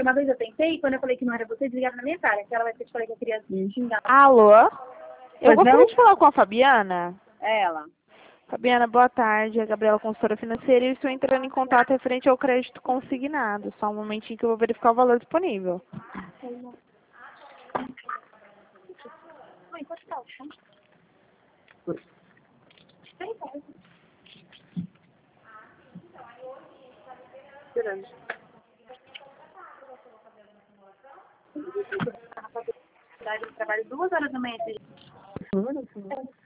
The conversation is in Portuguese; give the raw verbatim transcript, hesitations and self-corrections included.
uma vez eu tentei, e quando eu falei que não era você, desligaram na minha cara. Que ela vai ter que falar que eu queria xingar. Alô? Eu Pois gostaria não? de falar com a Fabiana. É ela. Fabiana, boa tarde. É a Gabriela, consultora financeira, e estou entrando em contato referente ao crédito consignado. Só um momentinho que eu vou verificar o valor disponível. Oi, quanto tá o chão? Esperando. Eu trabalho duas horas da manhã.